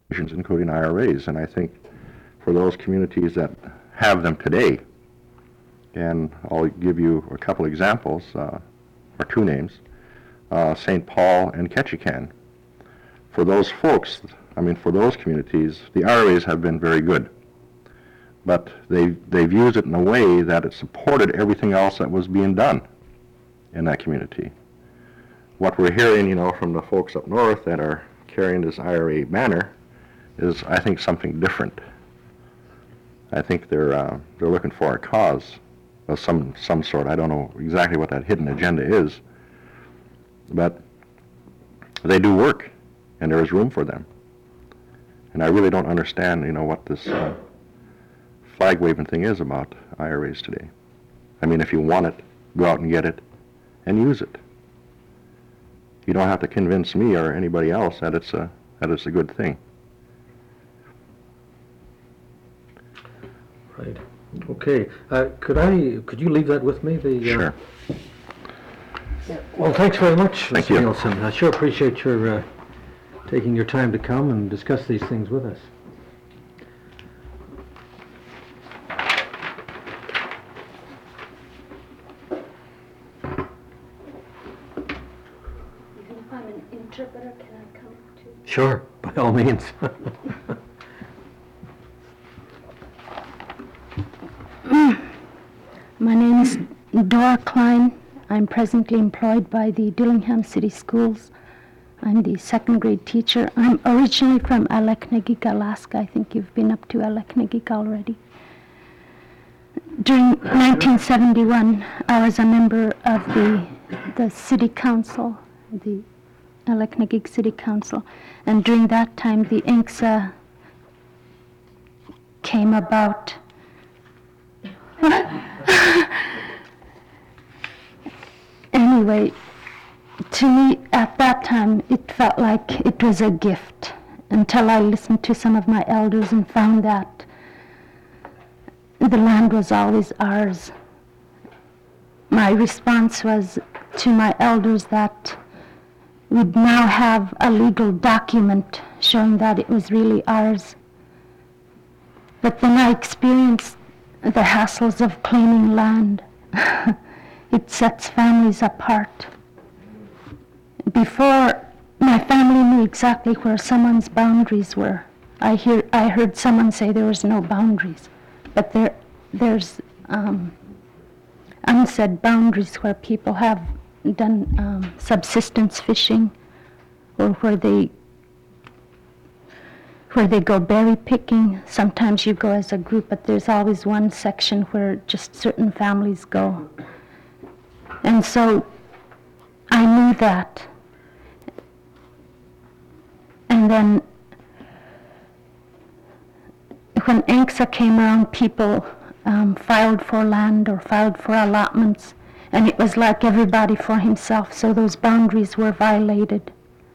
including IRAs. And I think for those communities that have them today, and I'll give you a couple examples, or two names, St. Paul and Ketchikan. For those folks, for those communities, the IRAs have been very good. But they've used it in a way that it supported everything else that was being done in that community. What we're hearing, from the folks up north that are carrying this IRA banner is, I think, something different. I think they're looking for a cause of some sort. I don't know exactly what that hidden agenda is, but they do work, and there is room for them. And I really don't understand, what this flag waving thing is about IRAs today. If you want it, go out and get it and use it. You don't have to convince me or anybody else that it's a good thing. Right. Okay. Could you leave that with me? Sure. Well, thanks very much, Thank Mr. you. Nielsen. I sure appreciate your taking your time to come and discuss these things with us. If I'm an interpreter, can I come too? Sure, by all means. My name is Dora Klein. I'm presently employed by the Dillingham City Schools. I'm the second grade teacher. I'm originally from Aleknagik, Alaska. I think you've been up to Aleknagik already. During 1971, I was a member of the city council, the Aleknagik City Council, and during that time the INCSA came about. Anyway, to me at that time it felt like it was a gift until I listened to some of my elders and found that the land was always ours. My response was to my elders that we'd now have a legal document showing that it was really ours. But then I experienced the hassles of claiming land. It sets families apart. Before, my family knew exactly where someone's boundaries were. I heard someone say there was no boundaries, but there's unsaid boundaries where people have done subsistence fishing, or where they go berry picking. Sometimes you go as a group, but there's always one section where just certain families go. And so I knew that. And then when INCSA came around, people filed for land or filed for allotments, and it was like everybody for himself, so those boundaries were violated.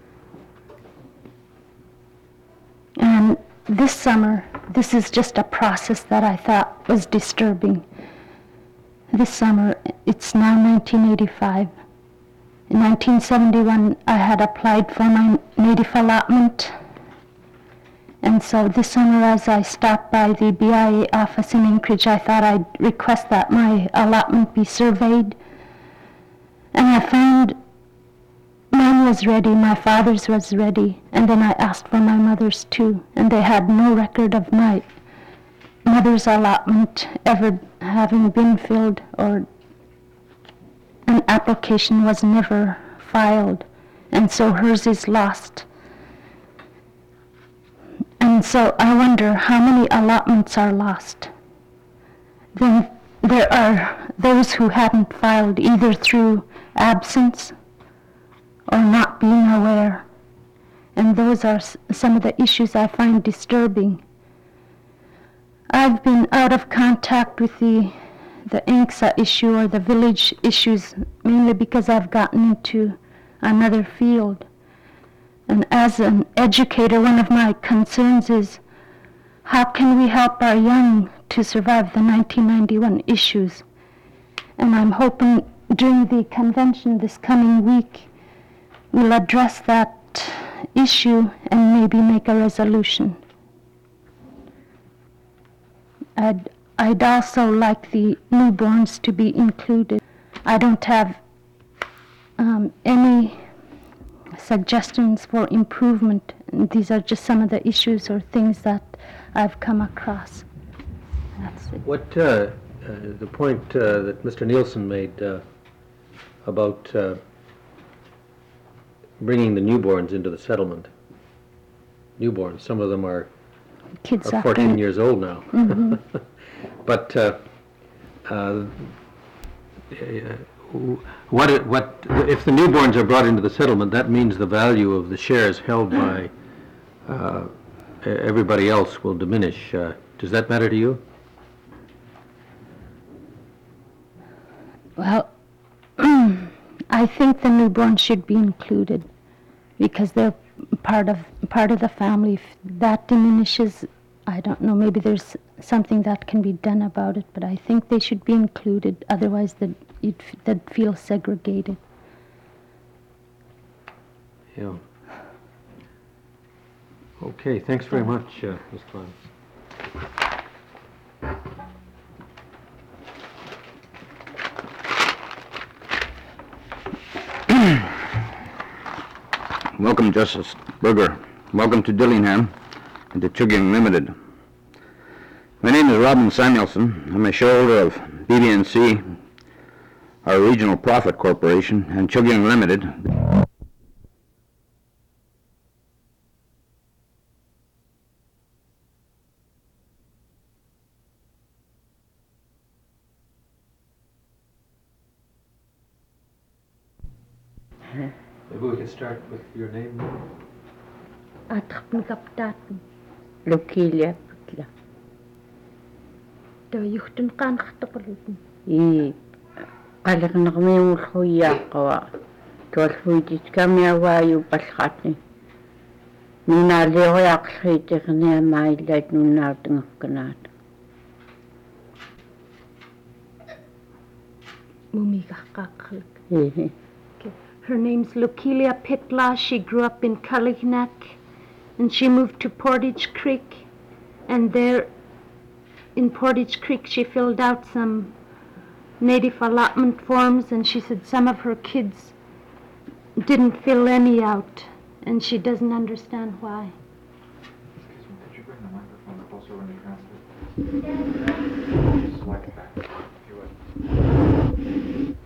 And this summer, this is just a process that I thought was disturbing. This summer, it's now 1985. In 1971, I had applied for my native allotment. And so this summer, as I stopped by the BIA office in Anchorage, I thought I'd request that my allotment be surveyed. And I found mine was ready, my father's was ready, and then I asked for my mother's too, and they had no record of my mother's allotment ever having been filled, or an application was never filed, and so hers is lost. And so I wonder how many allotments are lost. Then there are those who haven't filed either through absence or not being aware. And those are some of the issues I find disturbing. I've been out of contact with the INCSA issue or the village issues mainly because I've gotten into another field. And as an educator, one of my concerns is how can we help our young to survive the 1991 issues? And I'm hoping during the convention this coming week we'll address that issue and maybe make a resolution. I'd also like the newborns to be included. I don't have any suggestions for improvement. These are just some of the issues or things that I've come across. That's it. What, the point that Mr. Nielsen made about bringing the newborns into the settlement. Newborns, some of them are Kids are after 14 years old now. Mhm. But what if the newborns are brought into the settlement? That means the value of the shares held by everybody else will diminish. Does that matter to you? Well, I think the newborns should be included because they're part of the family. If that diminishes, I don't know, maybe there's something that can be done about it, but I think they should be included, otherwise they'd feel segregated. Yeah. Okay, thanks very much, Ms. Klein. Welcome, Justice Berger. Welcome to Dillingham and to Chugying Limited. My name is Robin Samuelson. I'm a shareholder of BB&C, our regional profit corporation, and Chugying Limited. Maybe we can start with your name. Lukilia putla. Yuhtun kan khatakulutun. I qalaqnaqmiul huyaaqawa. Tualhuitit kamiawaayu palqatni. Nunaalioriaqlhiitiqnia maillat nunnaatungakkanaat. Mumigaqaqlik. Her name's Lukilia Pitla. She grew up in Kalignak, and she moved to Portage Creek, and there in Portage Creek she filled out some native allotment forms, and she said some of her kids didn't fill any out, and she doesn't understand why. Excuse me, could you bring the microphone closer when you transfer? Just slide it back, if you would.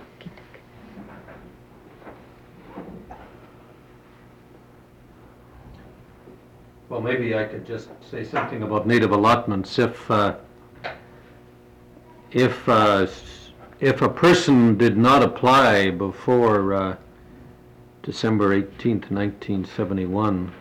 Well, maybe I could just say something about native allotments. If a person did not apply before December 18th, 1971,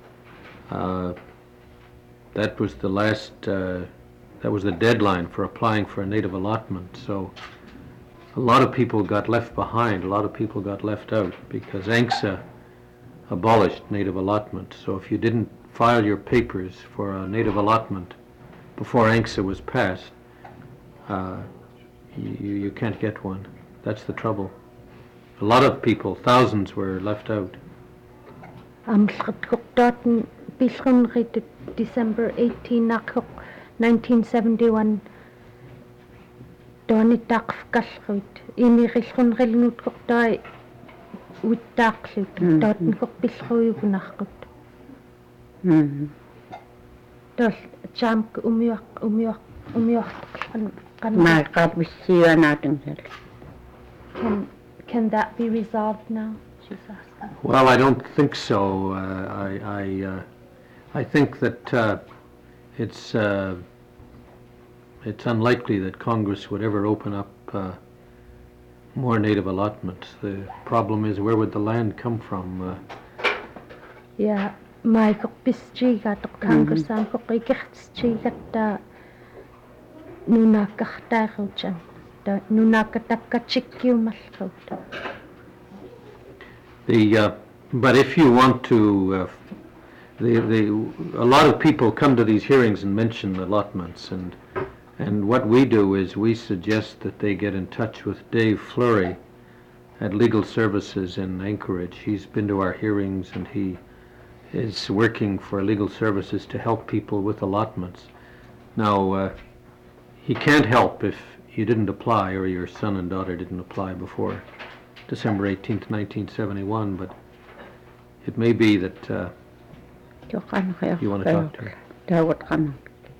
that was the last. That was the deadline for applying for a native allotment. So a lot of people got left behind. A lot of people got left out because ANCSA abolished native allotment. So if you didn't file your papers for a native allotment before ANCSA was passed, you can't get one. That's the trouble. A lot of people, thousands, were left out. December 18, 1971. Doni taqfkalluit. Imirichun rilnut koktai wittaqlut. Dotin kokpilluyugunarqut. Dol chamk umiaq Maaqapissiuanaatungsal. Can that be resolved now? She's asking. Well, I don't think so. I think that it's unlikely that Congress would ever open up more native allotments. The problem is, where would the land come from? Yeah, my kokpischigat Congressam kokikichtschigat nunakachtaruchan. Nunakatakachikkiumallut. But if you want to, a lot of people come to these hearings and mention allotments, and what we do is we suggest that they get in touch with Dave Fleury at Legal Services in Anchorage. He's been to our hearings, and he is working for Legal Services to help people with allotments. Now, he can't help if you didn't apply or your son and daughter didn't apply before December 18th, 1971, but it may be that you want to talk to her. Tawat kan.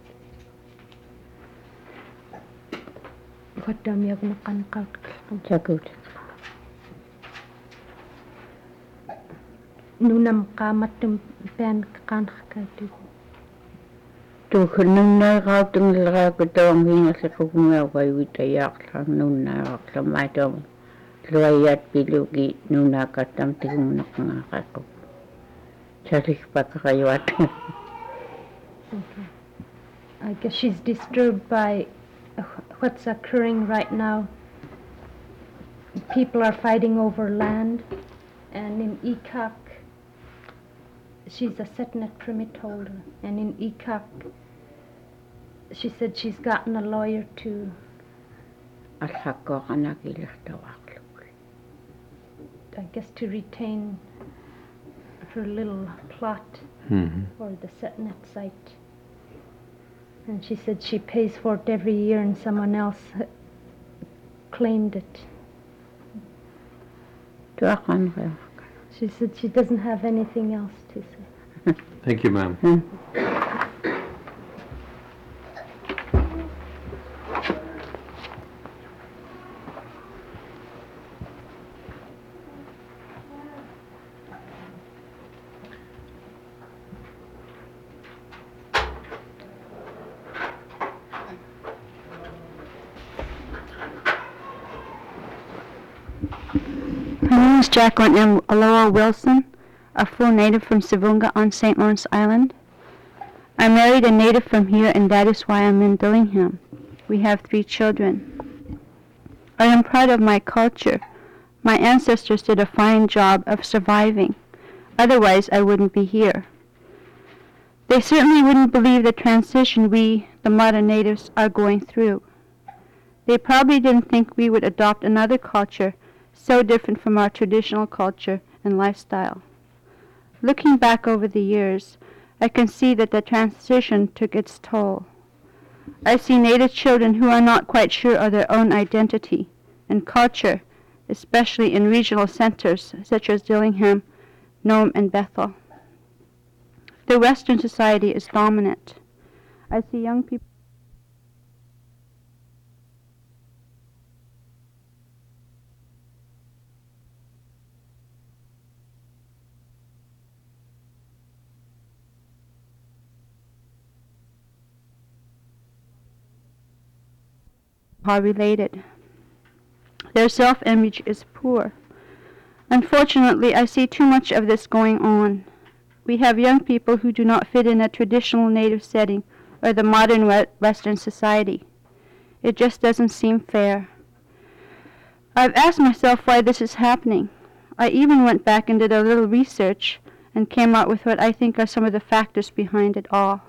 Qaddam yagna qanqat. Jagut. Nunam qamatum pen qanqatu. Tu khunung na ga tung la ko tong hinga sa ko nga wai wi ta yak lang nun na ak mai tong luayat pilugi nuna ka tam tung nak nga ka ko. Chalik pa ka kayat. Okay. I guess she's disturbed by what's occurring right now. People are fighting over land, and in Ikak, she's a setnet permit holder, and in Ikak, she said she's gotten a lawyer to, Al hakko kana kilah tawak. I guess, to retain her little plot for the setnet site. And she said she pays for it every year, and someone else claimed it. Tu akan ka. She said she doesn't have anything else to say. Thank you, ma'am. My name is Jacqueline M. Aloha Wilson, a full native from Savunga on St. Lawrence Island. I married a native from here, and that is why I'm in Dillingham. We have 3 children. I am proud of my culture. My ancestors did a fine job of surviving. Otherwise, I wouldn't be here. They certainly wouldn't believe the transition we, the modern natives, are going through. They probably didn't think we would adopt another culture so different from our traditional culture and lifestyle. Looking back over the years, I can see that the transition took its toll. I see Native children who are not quite sure of their own identity and culture, especially in regional centers such as Dillingham, Nome, and Bethel. The Western society is dominant. I see young people are related. Their self-image is poor. Unfortunately, I see too much of this going on. We have young people who do not fit in a traditional Native setting or the modern Western society. It just doesn't seem fair. I've asked myself why this is happening. I even went back and did a little research and came out with what I think are some of the factors behind it all.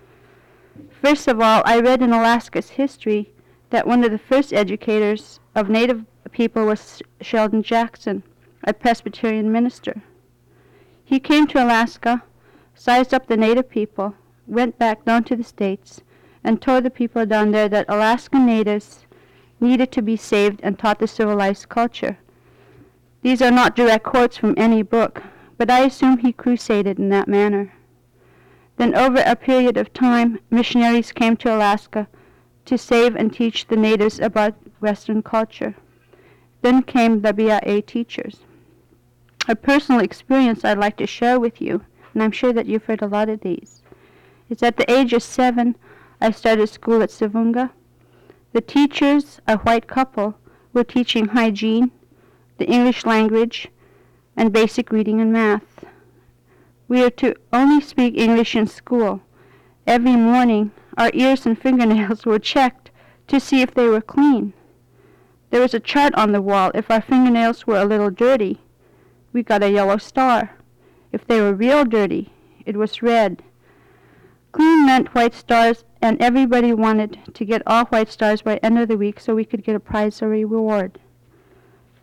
First of all, I read in Alaska's history that one of the first educators of Native people was Sheldon Jackson, a Presbyterian minister. He came to Alaska, sized up the Native people, went back down to the States, and told the people down there that Alaskan natives needed to be saved and taught the civilized culture. These are not direct quotes from any book, but I assume he crusaded in that manner. Then over a period of time, missionaries came to Alaska to save and teach the natives about Western culture. Then came the BIA teachers. A personal experience I'd like to share with you, and I'm sure that you've heard a lot of these, is at the age of 7, I started school at Savunga. The teachers, a white couple, were teaching hygiene, the English language, and basic reading and math. We are to only speak English in school. Every morning, our ears and fingernails were checked to see if they were clean. There was a chart on the wall. If our fingernails were a little dirty, we got a yellow star. If they were real dirty, it was red. Clean meant white stars, and everybody wanted to get all white stars by end of the week so we could get a prize or reward.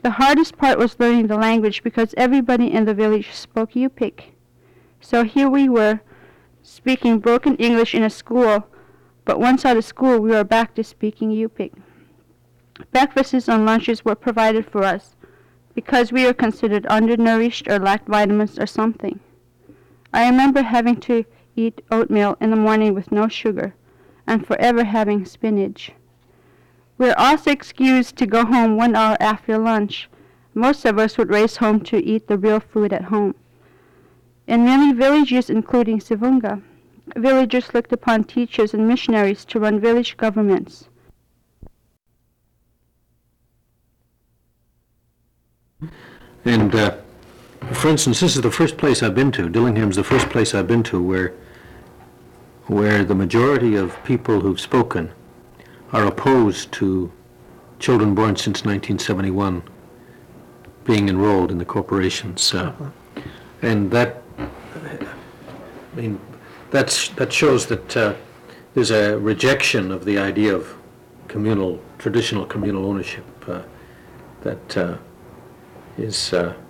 The hardest part was learning the language because everybody in the village spoke Yupik. So here we were, speaking broken English in a school, but once out of school we were back to speaking Yupik. Breakfasts and lunches were provided for us because we were considered undernourished or lacked vitamins or something. I remember having to eat oatmeal in the morning with no sugar and forever having spinach. We were also excused to go home 1 hour after lunch. Most of us would race home to eat the real food at home. In many villages, including Sivunga, villagers looked upon teachers and missionaries to run village governments. And, for instance, this is the first place I've been to, Dillingham's the first place I've been to where the majority of people who've spoken are opposed to children born since 1971 being enrolled in the corporations. And that, I mean, that shows that there's a rejection of the idea of traditional communal ownership that is,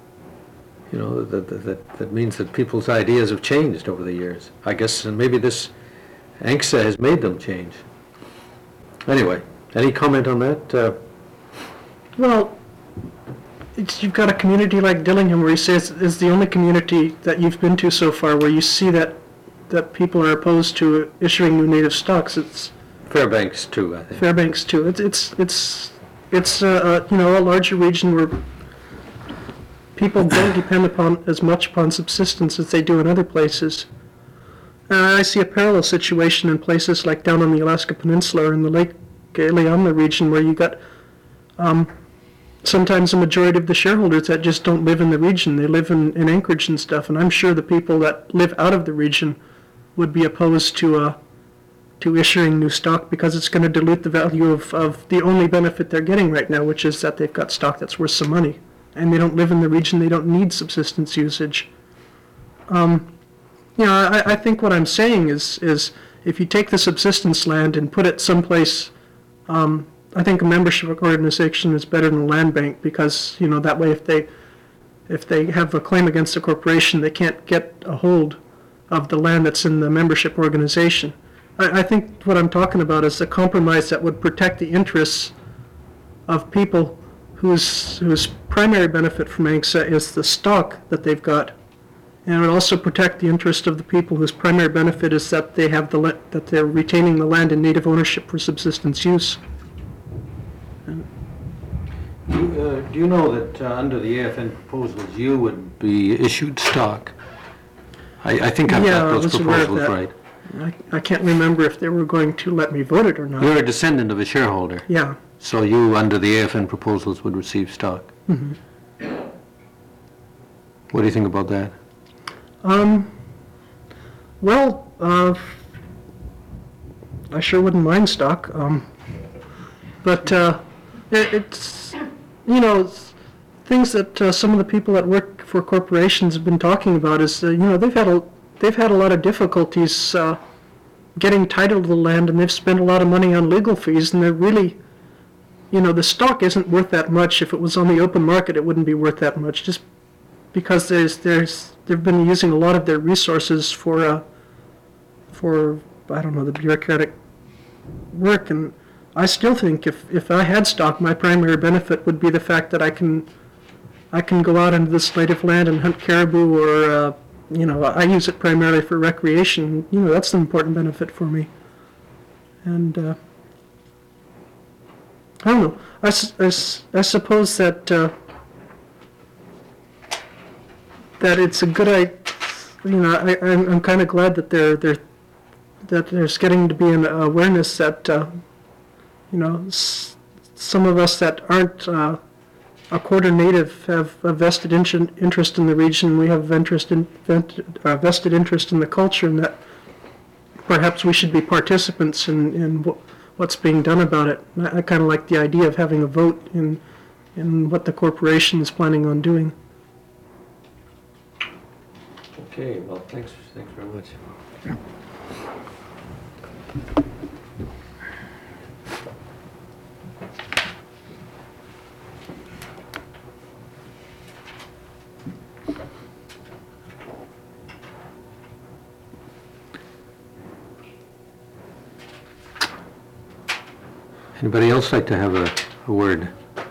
that means that people's ideas have changed over the years. I guess, and maybe this ANCSA has made them change. Anyway, any comment on that? Well, you've got a community like Dillingham where you say it's the only community that you've been to so far where you see that people are opposed to issuing new native stocks. It's Fairbanks too, I think. Fairbanks too. It's a larger region where people don't depend as much upon subsistence as they do in other places. I see a parallel situation in places like down on the Alaska Peninsula or in the Lake Iliamna region where you got sometimes a majority of the shareholders that just don't live in the region. They live in Anchorage and stuff, and I'm sure the people that live out of the region would be opposed to issuing new stock because it's going to dilute the value of the only benefit they're getting right now, which is that they've got stock that's worth some money. And they don't live in the region, they don't need subsistence usage. I think what I'm saying is if you take the subsistence land and put it someplace, I think a membership organization is better than a land bank because, that way if they have a claim against a corporation, they can't get a hold of the land that's in the membership organization. I think what I'm talking about is a compromise that would protect the interests of people whose primary benefit from ANCSA is the stock that they've got, and it would also protect the interest of the people whose primary benefit is that they have that they're retaining the land in native ownership for subsistence use. Do you know that under the AFN proposals you would be issued stock? I think I've got those proposals right. I can't remember if they were going to let me vote it or not. You're a descendant of a shareholder. Yeah. So you, under the AFN proposals, would receive stock. Mm-hmm. What do you think about that? Well, I sure wouldn't mind stock. But it's things that some of the people that work for corporations have been talking about is they've had a lot of difficulties getting title to the land, and they've spent a lot of money on legal fees, and they're really, the stock isn't worth that much. If it was on the open market, it wouldn't be worth that much, just because they've been using a lot of their resources for I don't know, the bureaucratic work. And I still think if I had stock, my primary benefit would be the fact that I can go out into this native land and hunt caribou, or I use it primarily for recreation. That's an important benefit for me. And I don't know. I suppose that it's a good idea. I'm kind of glad that that there's getting to be an awareness that some of us that aren't a quarter native have a vested interest in the region. We have vested interest in the culture, and that perhaps we should be participants in what's being done about it. I kind of like the idea of having a vote in what the corporation is planning on doing. Okay, well, thanks very much. Anybody else like to have a word?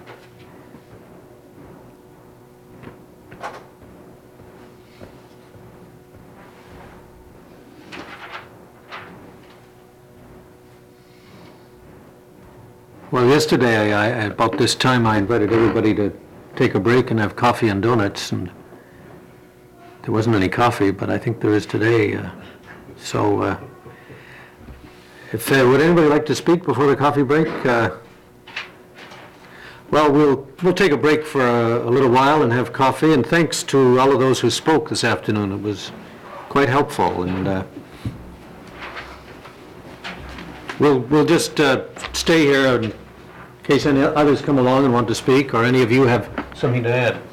Well, yesterday, about this time, I invited everybody to take a break and have coffee and donuts, and there wasn't any coffee, but I think there is today. Would anybody like to speak before the coffee break? Well, we'll take a break for a little while and have coffee, and thanks to all of those who spoke this afternoon. It was quite helpful, and we'll just stay here in case any others come along and want to speak, or any of you have something to add.